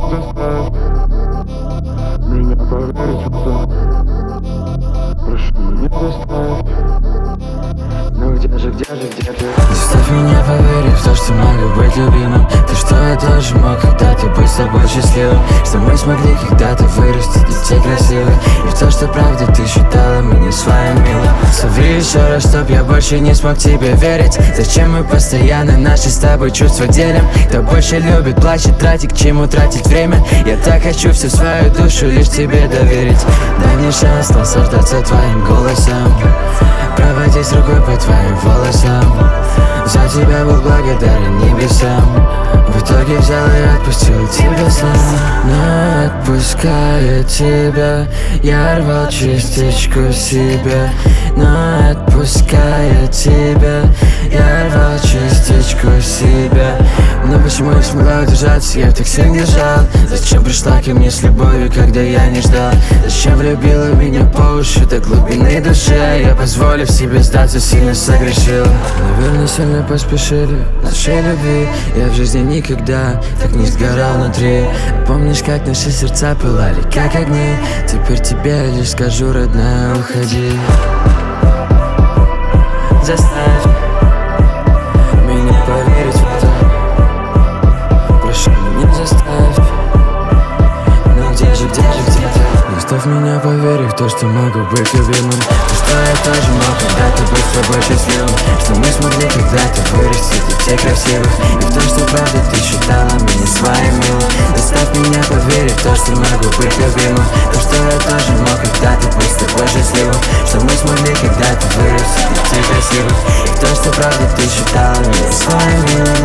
Заставь меня поверить в то. Прошу меня, заставь. Ну где же ты? Заставь меня поверить в то, что могу быть любимым. То, что я тоже мог когда-то быть с тобой счастливым. Что мы смогли когда-то вырастить детей красивых. И в то, что правда ты считала меня своим милым. Соври еще раз, чтоб я больше не смог тебе верить. Зачем мы постоянно наши с тобой чувства делим? Кто больше любит, плачет, тратит, к чему тратить время? Я так хочу всю свою душу лишь тебе доверить. Дай мне шанс наслаждаться твоим голосом, проводить рукой по твоим волосам. За тебя был благодарен небесам. В итоге взял и отпустил тебя сам. Но отпуская тебя, я рвал частичку себя. Но отпуская тебя, я рвал частичку себя. Но почему не смогла удержаться, я так сильно держал? Зачем пришла ко мне с любовью, когда я не ждал? Зачем влюбила меня по уши до глубины души? Я, позволив себе сдаться, сильно согрешил. Наверное, сильно поспешили нашей любви. Я в жизни никогда так не сгорал внутри. Помнишь, как наши сердца пылали, как огни? Теперь тебе лишь скажу, родная, уходи. Заставь меня поверить в это. Прошу меня, заставь. Но где же ты? Заставь меня поверить в то, что могу быть любимым. То, что я тоже мог когда-то быть с тобой счастливым. Что мы смогли когда-то вырастить детей красивых. И в то, что правда ты считала меня своим милым. Заставь меня поверить в то, что могу быть любимым. То, что я тоже мог когда-то быть с тобой счастливым. Что мы смогли когда-то вырастить детей красивых. И в то, что правда ты считала меня своим милым.